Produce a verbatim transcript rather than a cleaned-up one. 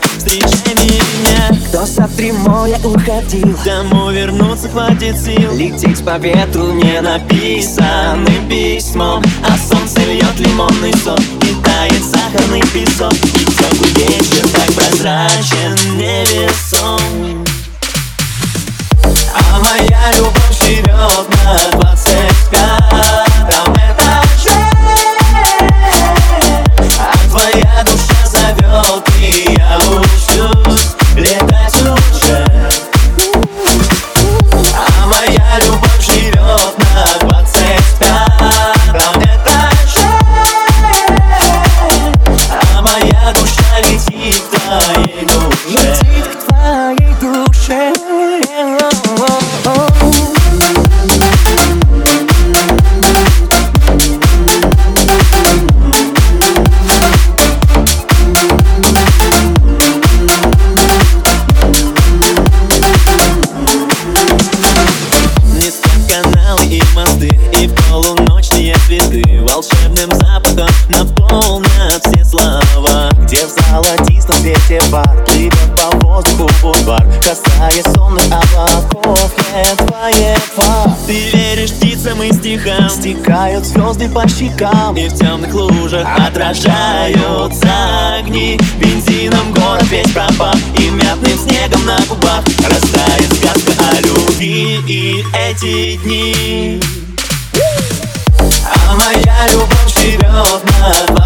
встречай меня. Кто с моря уходил, Тому вернуться хватит сил. лететь по ветру не Написанным письмом, а солнце льет лимонный сок и тает сахарный песок. И теплый вечер так прозрачен, невесом. А моя любовь живет на двадцать пятом этаже, а твоя душа зовет, и я учусь летать уже. А моя любовь живет на двадцать пятом этаже, а моя душа летит к твоей душе. летит к твоей душе. И полуночные цветы волшебным запахом наполнят все слова. Где в золотистом свете бар плывет по воздуху бульвар, касаясь сонных облаков едва-едва. Ты веришь птицам и стихам, Стекают звезды по щекам, и в темных лужах отражаются огни. Бензином город весь пропах, и мятным снегом на губах растает сказка о любви и эти дни. А моя любовь живет на